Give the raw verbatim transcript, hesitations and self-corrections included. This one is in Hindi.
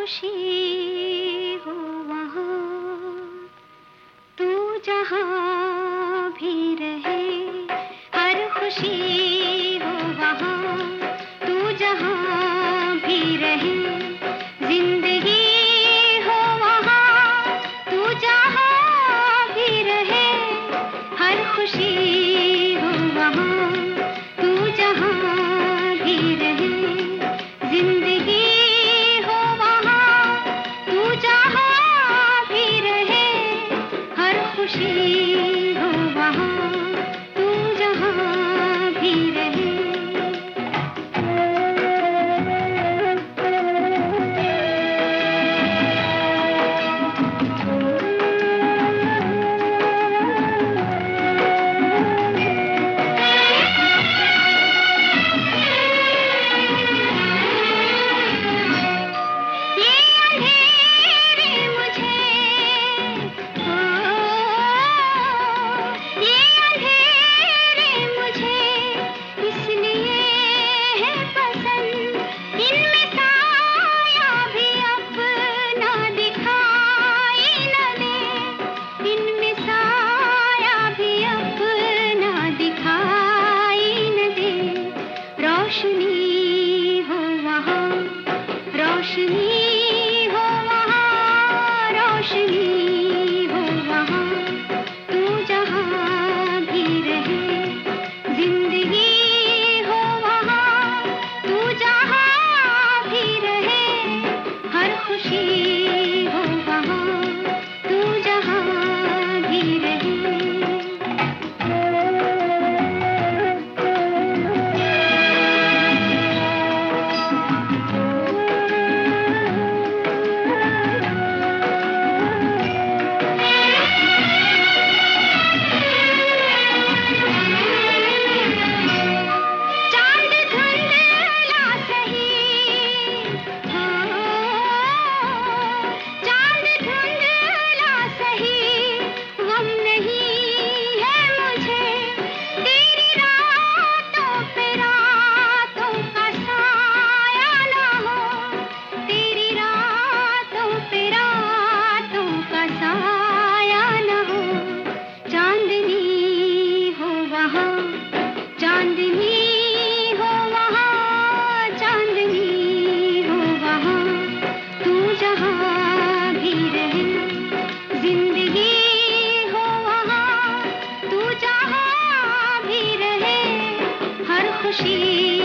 खुशी हो वहाँ, तू जहाँ भी रहे। हर खुशी हो वहाँ, तू जहाँ भी रहे। जिंदगी हो वहाँ, तू जहाँ भी रहे। हर खुशी हो वहाँ, तू जहाँ भी रहे। जिंदगी हो वहाँ, तू जहाँ भी रहे। हर खुशी हो वहाँ, तू जहाँ भी रहे। रोशनी हो वहाँ, रोशनी हो वहाँ, रोशनी हो वहाँ, तू जहाँ भी रहे। जिंदगी हो वहाँ, तू जहाँ भी रहे। हर खुशी हो वहाँ, तू जहाँ भी रहे। चांदनी हो वहाँ, चांदनी हो वहाँ, तू जहाँ भी रहे। जिंदगी हो वहाँ, तू जहाँ भी रहे। हर खुशी